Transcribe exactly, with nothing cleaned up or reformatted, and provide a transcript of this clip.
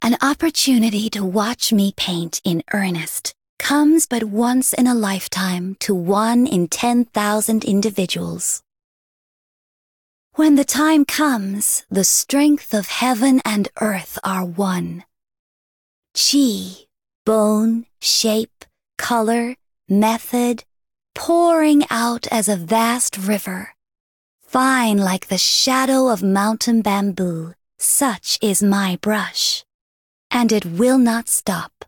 An opportunity to watch me paint in earnest comes but once in a lifetime to one in ten thousand individuals. When the time comes, the strength of heaven and earth are one. Chi, bone, shape, color, method, pouring out as a vast river. Fine like the shadow of mountain bamboo, such is my brush. And it will not stop.